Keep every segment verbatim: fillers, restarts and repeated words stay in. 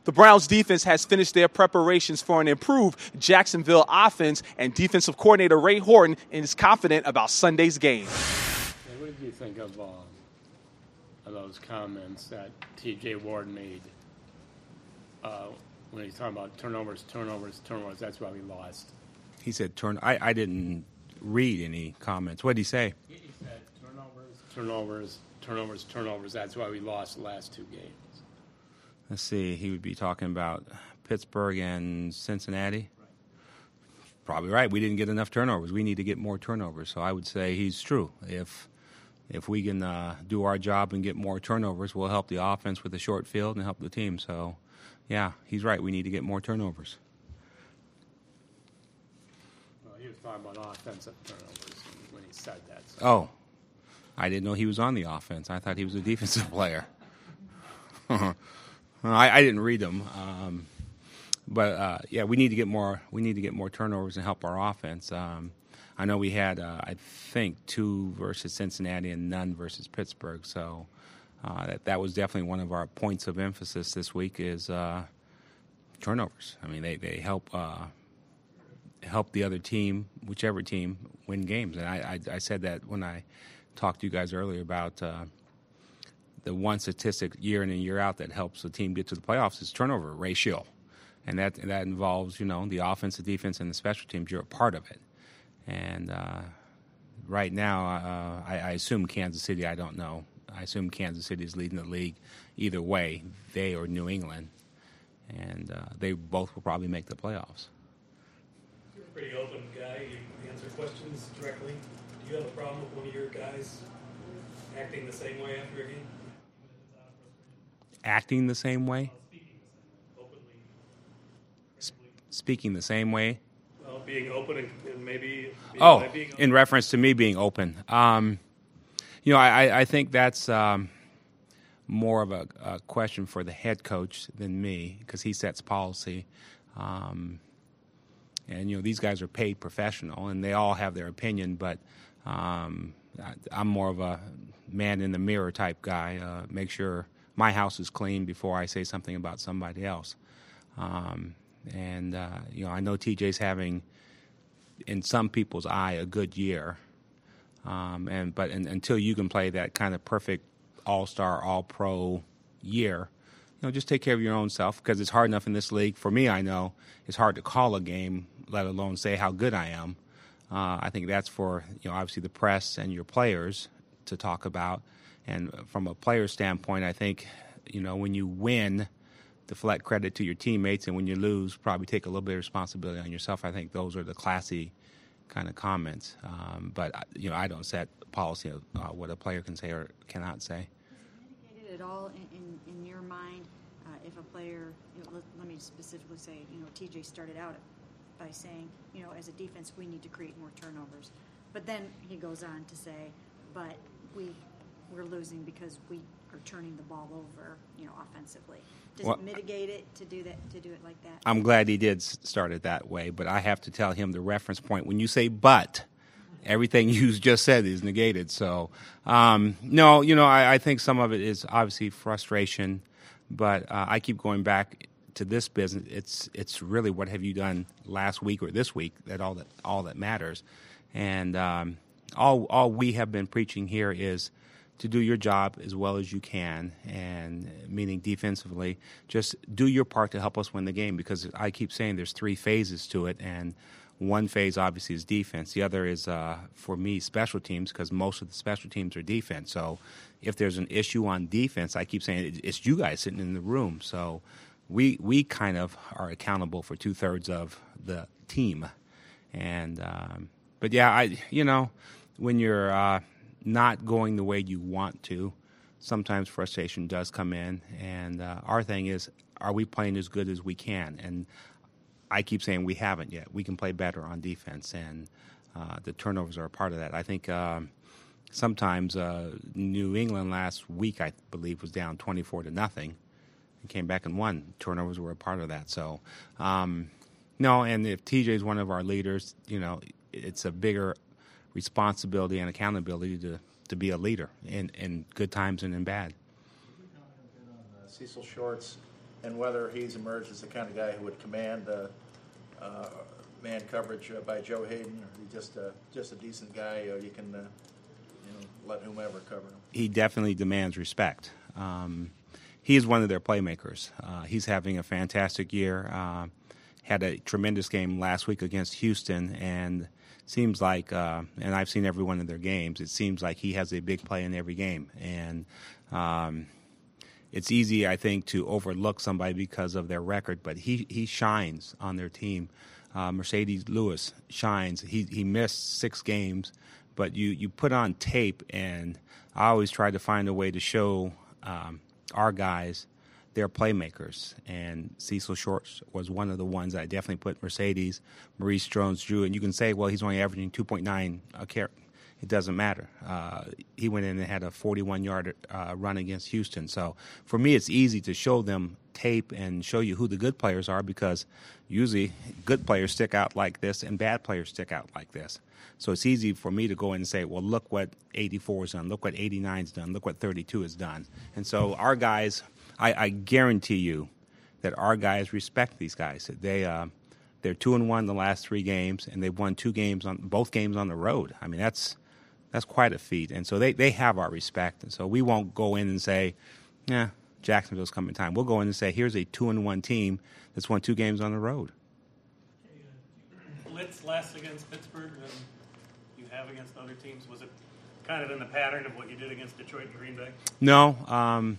The Browns defense has finished their preparations for an improved Jacksonville offense, and defensive coordinator Ray Horton is confident about Sunday's game. Yeah, what did you think of, uh, of those comments that T J Ward made uh, when he's talking about turnovers, turnovers, turnovers? That's why we lost. He said turn. I, I didn't read any comments. What did he say? He said turnovers, turnovers, turnovers, turnovers. That's why we lost the last two games. Let's see. He would be talking about Pittsburgh and Cincinnati. Right. Probably right. We didn't get enough turnovers. We need to get more turnovers. So I would say he's true. If if we can uh, do our job and get more turnovers, we'll help the offense with the short field and help the team. So, yeah, he's right. We need to get more turnovers. Well, he was talking about offensive turnovers when he said that. So. Oh, I didn't know he was on the offense. I thought he was a defensive player. I, I didn't read them, um, but uh, yeah, we need to get more. We need to get more turnovers and help our offense. Um, I know we had, uh, I think, two versus Cincinnati and none versus Pittsburgh. So uh, that that was definitely one of our points of emphasis this week is uh, turnovers. I mean, they they help uh, help the other team, whichever team, win games. And I I, I said that when I talked to you guys earlier about. Uh, The one statistic year in and year out that helps the team get to the playoffs is turnover ratio, and that that involves you know the offense, the defense, and the special teams. You're a part of it, and uh, right now uh, I, I assume Kansas City. I don't know. I assume Kansas City is leading the league either way, they or New England, and uh, they both will probably make the playoffs. You're a pretty open guy. You answer questions directly. Do you have a problem with one of your guys acting the same way after a game? Acting the same way? Speaking the same way? Well, being open and, and maybe... Being, oh, being in reference to me being open. Um, you know, I, I think that's um, more of a, a question for the head coach than me because he sets policy. Um, and, you know, these guys are paid professional, and they all have their opinion, but um, I, I'm more of a man-in-the-mirror type guy. Uh, make sure... my house is clean before I say something about somebody else. Um, and, uh, you know, I know T J's having, in some people's eye, a good year. Um, and But in, until you can play that kind of perfect all-star, all-pro year, you know, just take care of your own self because it's hard enough in this league. For me, I know it's hard to call a game, let alone say how good I am. Uh, I think that's for, you know, obviously the press and your players to talk about. And from a player standpoint, I think, you know, when you win, deflect credit to your teammates, and when you lose, probably take a little bit of responsibility on yourself. I think those are the classy kind of comments. Um, but, you know, I don't set policy of uh, what a player can say or cannot say. Is it mitigated at all in, in, in your mind uh, if a player, you know, let, let me specifically say, you know, T J started out by saying, you know, as a defense, we need to create more turnovers. But then he goes on to say, but we... we're losing because we are turning the ball over, you know, offensively. Does well, it mitigate it to do that? To do it like that? I'm glad he did start it that way, but I have to tell him the reference point. When you say "but," everything you just said is negated. So, um, no, you know, I, I think some of it is obviously frustration, but uh, I keep going back to this business. It's it's really what have you done last week or this week that all that all that matters, and um, all all we have been preaching here is to do your job as well as you can, and meaning defensively, just do your part to help us win the game, because I keep saying there's three phases to it, and one phase obviously is defense. The other is, uh, for me, special teams, because most of the special teams are defense. So if there's an issue on defense, I keep saying it's you guys sitting in the room. So we we kind of are accountable for two-thirds of the team. And um, but, yeah, I you know, when you're uh, – not going the way you want to, sometimes frustration does come in. And uh, our thing is, are we playing as good as we can? And I keep saying we haven't yet. We can play better on defense, and uh, the turnovers are a part of that. I think um, sometimes uh, New England last week, I believe, was down twenty-four to nothing and came back and won. Turnovers were a part of that. So, um, no, and if T J is one of our leaders, you know, it's a bigger responsibility and accountability to, to be a leader in, in good times and in bad. Could you comment a bit on uh, Cecil Short's and whether he's emerged as the kind of guy who would command uh, uh, man coverage uh, by Joe Hayden, or he's just a just a decent guy. Uh, you can uh, you know let whomever cover him. He definitely demands respect. Um, he is one of their playmakers. Uh, he's having a fantastic year. Uh, had a tremendous game last week against Houston, and seems like, uh, and I've seen every one of their games, it seems like he has a big play in every game. And um, it's easy, I think, to overlook somebody because of their record, but he, he shines on their team. Uh, Mercedes Lewis shines. He he missed six games, but you, you put on tape, and I always try to find a way to show um, our guys they're playmakers, and Cecil Short was one of the ones I definitely put Mercedes, Maurice Jones-Drew, and you can say, well, he's only averaging two point nine a carry. It doesn't matter. Uh, he went in and had a forty-one-yard uh, run against Houston. So for me, it's easy to show them tape and show you who the good players are, because usually good players stick out like this and bad players stick out like this. So it's easy for me to go in and say, well, look what eighty-four has done, look what eighty-nine has done, look what thirty-two has done. And so our guys, I, I guarantee you that our guys respect these guys. They, uh, they're two and one the last three games, and they've won two games on both games on the road. I mean, that's that's quite a feat. And so they, they have our respect. And so we won't go in and say, yeah, Jacksonville's coming time. We'll go in and say, here's a two and one team that's won two games on the road. Blitz last against Pittsburgh than you have against other teams. Was it kind of in the pattern of what you did against Detroit and Green Bay? No. Um,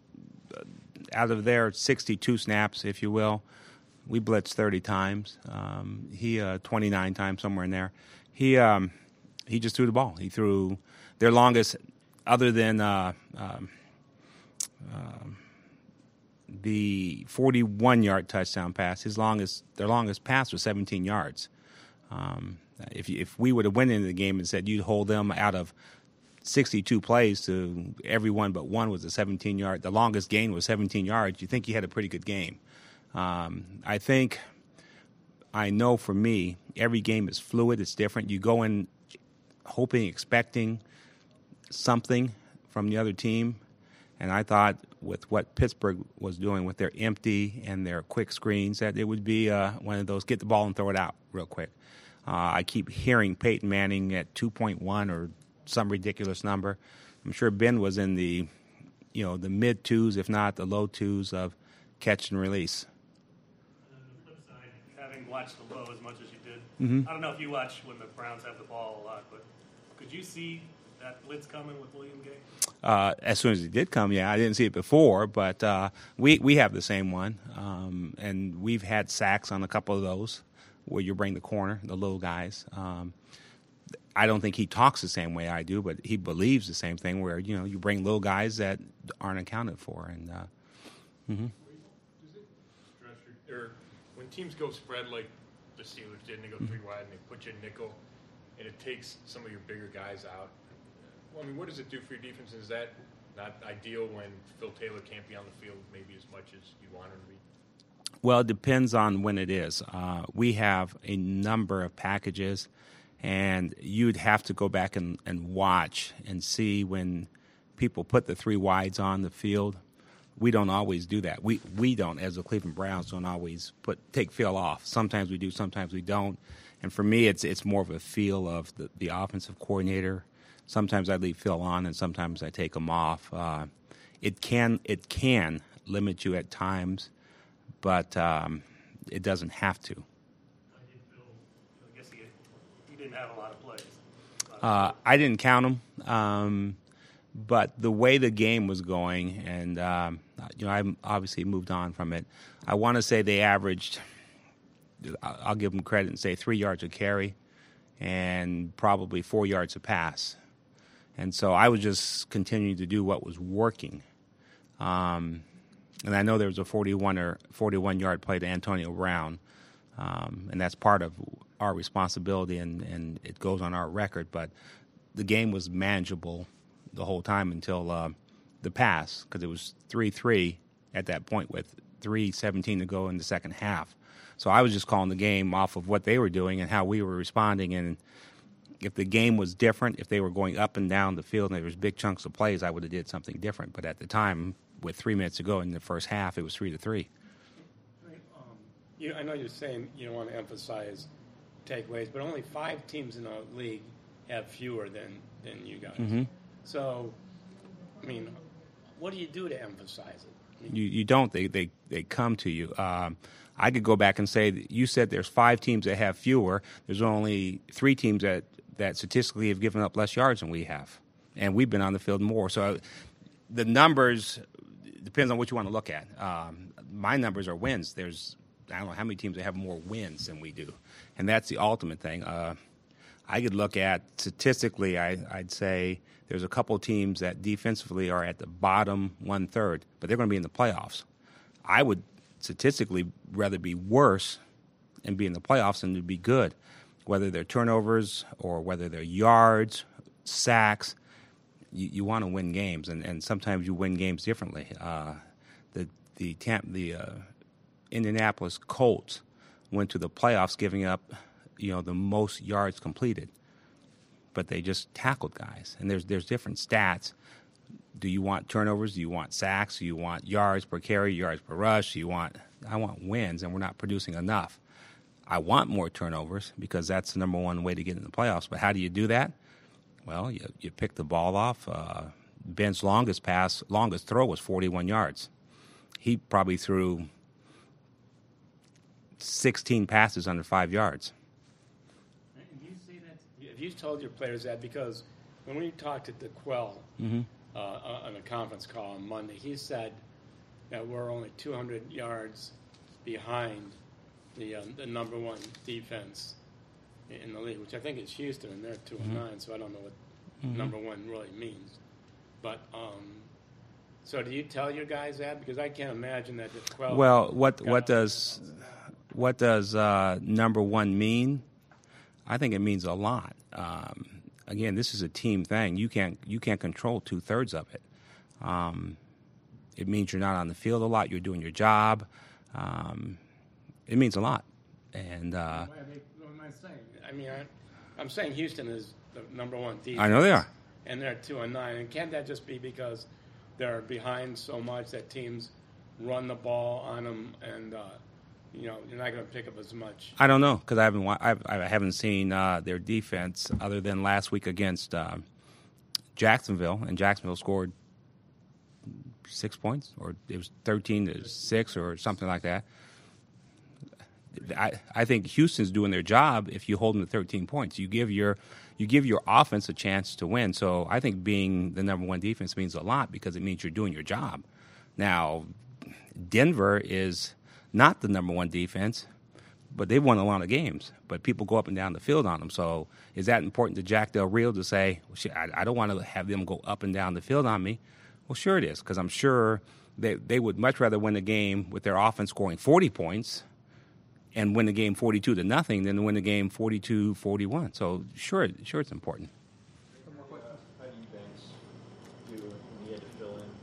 out of their sixty-two snaps, if you will, we blitzed thirty times. Um, he uh, twenty-nine times, somewhere in there. He um, he just threw the ball. He threw their longest, other than uh, um, uh, the forty-one-yard touchdown pass. His longest, their longest pass was seventeen yards. Um, if if we would have went into the game and said you'd hold them out of sixty-two plays to everyone but one was a seventeen-yard, the longest gain was seventeen yards, you think you had a pretty good game. Um, I think, I know for me, every game is fluid, it's different. You go in hoping, expecting something from the other team, and I thought with what Pittsburgh was doing with their empty and their quick screens that it would be uh, one of those get the ball and throw it out real quick. Uh, I keep hearing Peyton Manning at two point one or some ridiculous number. I'm sure Ben was in the, you know, the mid twos, if not the low twos of catch and release. And on the flip side, having watched the low as much as you did, Mm-hmm. I don't know if you watch when the Browns have the ball a lot, but could you see that blitz coming with William Gay? Uh, as soon as it did come, yeah, I didn't see it before, but uh, we we have the same one, um, and we've had sacks on a couple of those where you bring the corner, the little guys. Um, I don't think he talks the same way I do, but he believes the same thing where, you know, you bring little guys that aren't accounted for. And uh, mm-hmm. Does it stress your, or when teams go spread like the Steelers did and they go three wide and they put you in nickel and it takes some of your bigger guys out, well, I mean, what does it do for your defense? Is that not ideal when Phil Taylor can't be on the field maybe as much as you want him to be? Well, it depends on when it is. Uh, we have a number of packages, and you'd have to go back and, and watch and see when people put the three wides on the field. We don't always do that. We we don't, as the Cleveland Browns, don't always put take Phil off. Sometimes we do, sometimes we don't. And for me, it's it's more of a feel of the, the offensive coordinator. Sometimes I leave Phil on, and sometimes I take him off. Uh, it can it can limit you at times, but um, it doesn't have to. I did feel, I guess he, he didn't have a lot of plays. Uh, I didn't count them, um, but the way the game was going, and um, you know, I obviously moved on from it. I want to say they averaged, I'll give them credit and say three yards a carry, and probably four yards a pass. And so I was just continuing to do what was working. Um, and I know there was a forty-one or forty-one yard play to Antonio Brown, um, and that's part of our responsibility, and, and it goes on our record. But the game was manageable the whole time until uh, the pass, because it was three three at that point with three seventeen to go in the second half. So I was just calling the game off of what they were doing and how we were responding. And if the game was different, if they were going up and down the field and there was big chunks of plays, I would have did something different. But at the time, with three minutes to go in the first half, it was three to three. Um, you, I know you're saying you don't want to emphasize takeaways, but only five teams in the league have fewer than, than you guys. Mm-hmm. So, I mean, what do you do to emphasize it? I mean, You you don't. They they, they come to you. Um, I could go back and say that you said there's five teams that have fewer. There's only three teams that, that statistically have given up less yards than we have, and we've been on the field more. So the numbers depends on what you want to look at. Um, my numbers are wins. There's I don't know how many teams that have more wins than we do, and that's the ultimate thing. Uh, I could look at statistically. I, I'd say there's a couple of teams that defensively are at the bottom one third, but they're going to be in the playoffs. I would statistically rather be worse and be in the playoffs than to be good, whether they're turnovers or whether they're yards, sacks. You, you want to win games, and, and sometimes you win games differently. Uh, the the Tampa, the uh, Indianapolis Colts went to the playoffs giving up, you know, the most yards completed, but they just tackled guys. And there's there's different stats. Do you want turnovers? Do you want sacks? Do you want yards per carry, yards per rush? Do you want I want wins, and we're not producing enough. I want more turnovers because that's the number one way to get in the playoffs. But how do you do that? Well, you you pick the ball off. Uh, Ben's longest pass, longest throw was forty-one yards. He probably threw sixteen passes under five yards. and do you say that? Have you told your players that? Because when we talked to DeQuell Mm-hmm. uh, on a conference call on Monday, he said that we're only two hundred yards behind the um, the number one defense in the league, which I think is Houston, and they're two and nine. So I don't know what Mm-hmm. number one really means. But um, so do you tell your guys that? Because I can't imagine that DeQuell. Well, what got what up does what does uh, number one mean? I think it means a lot. Um, again, this is a team thing. You can't you can't control two thirds of it. Um, it means you're not on the field a lot. You're doing your job. Um, it means a lot. And uh, What, are they, what am I saying? I mean, I, I'm saying Houston is the number one defense. I know they are. And they're two and nine. And can't that just be because they're behind so much that teams run the ball on them, and uh, you know you're not going to pick up as much? I don't know because I haven't wa- I've, I haven't seen uh, their defense other than last week against uh, Jacksonville, and Jacksonville scored six points, or it was thirteen to six, or something like that. I, I think Houston's doing their job if you hold them to thirteen points. You give your you give your offense a chance to win. So I think being the number one defense means a lot because it means you're doing your job. Now, Denver is not the number one defense, but they've won a lot of games. But people go up and down the field on them. So is that important to Jack Del Rio to say, well, shit, I, I don't want to have them go up and down the field on me? Well, sure it is, because I'm sure they, they would much rather win a game with their offense scoring forty points and win the game forty-two to nothing than to win the game forty-two forty-one. So sure, sure it's important. How do you Banks do when he had to fill in?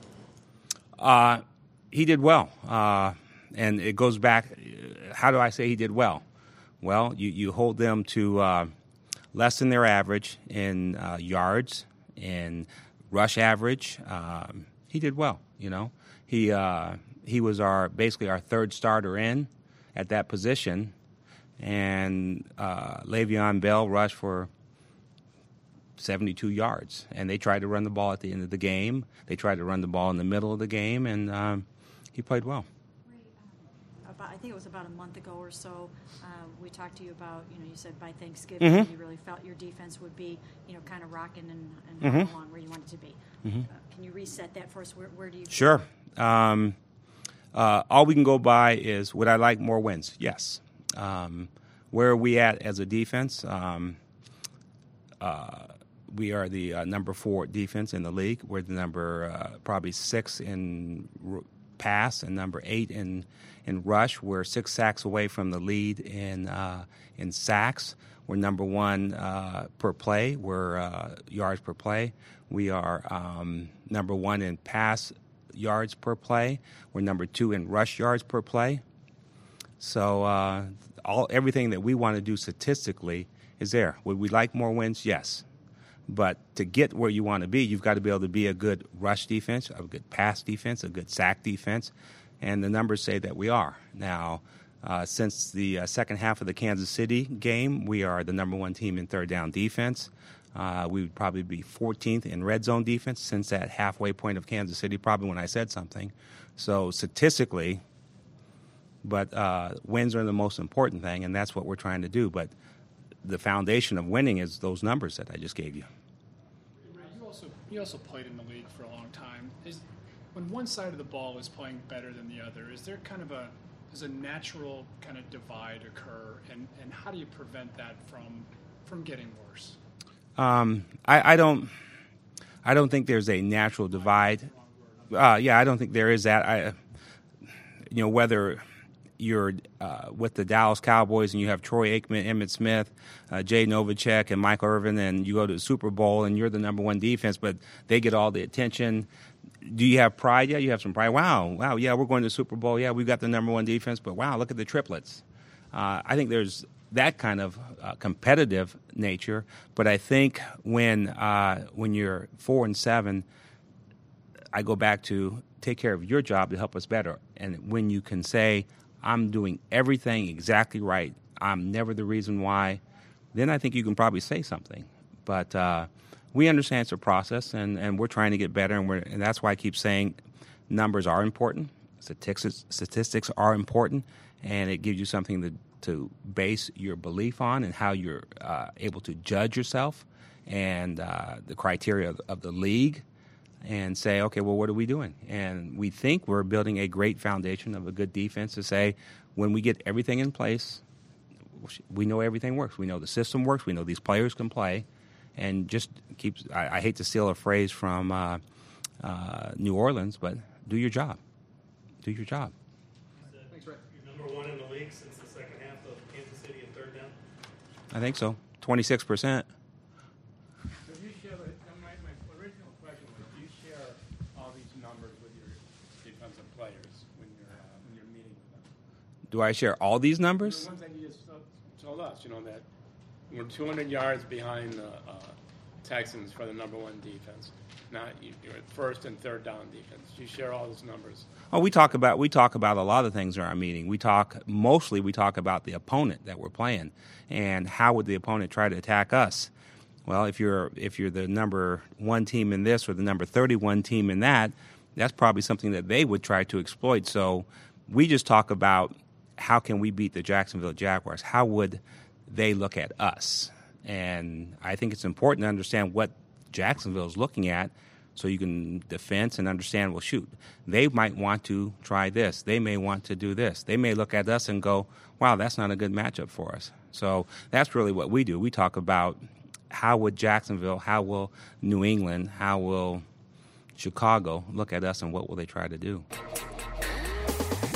Uh, he did well. Uh, and it goes back, how do I say he did well? Well, you, you hold them to uh, less than their average in uh, yards, in rush average. Um, he did well, you know. He uh, he was our basically our third starter in at that position, and uh, Le'Veon Bell rushed for seventy-two yards, and they tried to run the ball at the end of the game. They tried to run the ball in the middle of the game, and um, he played well. About, I think it was about a month ago or so, uh, we talked to you about, you know, you said by Thanksgiving Mm-hmm. you really felt your defense would be, you know, kind of rocking and, and Mm-hmm. along where you want it to be. Mm-hmm. Uh, can you reset that for us? Where, where do you? Sure. Um, uh, all we can go by is, would I like more wins? Yes. Um, where are we at as a defense? Um, uh, we are the uh, number four defense in the league. We're the number uh, probably six in r- pass and number eight in in rush. We're six sacks away from the lead in uh, in sacks. We're number one uh, per play. We're uh, yards per play. We are um, number one in pass yards per play. We're number two in rush yards per play. So uh, all everything that we want to do statistically is there. Would we like more wins? Yes. But to get where you want to be, you've got to be able to be a good rush defense, a good pass defense, a good sack defense, and the numbers say that we are. Now, uh, since the uh, second half of the Kansas City game, we are the number one team in third down defense. Uh, we would probably be fourteenth in red zone defense since that halfway point of Kansas City, probably when I said something. So statistically, but uh, wins are the most important thing, and that's what we're trying to do. But the foundation of winning is those numbers that I just gave you. You also, you also played in the league for a long time. Is, when one side of the ball is playing better than the other, is there kind of a does a natural kind of divide occur, and, and how do you prevent that from from getting worse? Um, I, I don't, I don't think there's a natural divide. Uh, yeah, I don't think there is that. I, you know, whether you're uh, with the Dallas Cowboys and you have Troy Aikman, Emmitt Smith, uh, Jay Novacek, and Michael Irvin, and you go to the Super Bowl and you're the number one defense, but they get all the attention. Do you have pride? Yeah, you have some pride. Wow, wow, yeah, we're going to the Super Bowl. Yeah, we've got the number one defense, but wow, look at the triplets. Uh, I think there's that kind of uh, competitive nature, but I think when uh, when you're four and seven, I go back to take care of your job to help us better. And when you can say, I'm doing everything exactly right, I'm never the reason why, then I think you can probably say something. But uh, we understand it's a process, and, and we're trying to get better, and, we're, and that's why I keep saying numbers are important, statistics, statistics are important, and it gives you something to to base your belief on and how you're uh, able to judge yourself and uh, the criteria of, of the league and say, okay, well, what are we doing? And we think we're building a great foundation of a good defense to say when we get everything in place, we know everything works. We know the system works. We know these players can play. And just keeps, I, I hate to steal a phrase from uh, uh, New Orleans, but do your job. Do your job. Thanks, Ray. You're number one in the league since the second half of Kansas City in third down. I think so. twenty-six percent. So do you share, my, my original question was, do you share all these numbers with your defensive players when you're, uh, when you're meeting with them? Do I share all these numbers? The ones that you just told us, you know, that we're two hundred yards behind the uh, Texans for the number one defense. Not you, you're at first and third down defense. Do you share all those numbers? Oh, we talk about we talk about a lot of things in our meeting. We talk mostly we talk about the opponent that we're playing and how would the opponent try to attack us. Well, if you're if you're the number one team in this or the number thirty-one team in that, that's probably something that they would try to exploit. So we just talk about how can we beat the Jacksonville Jaguars? How would they look at us? And I think it's important to understand what Jacksonville is looking at so you can defense and understand, well, shoot, they might want to try this. They may want to do this. They may look at us and go, wow, that's not a good matchup for us. So that's really what we do. We talk about how would Jacksonville, how will New England, how will Chicago look at us and what will they try to do.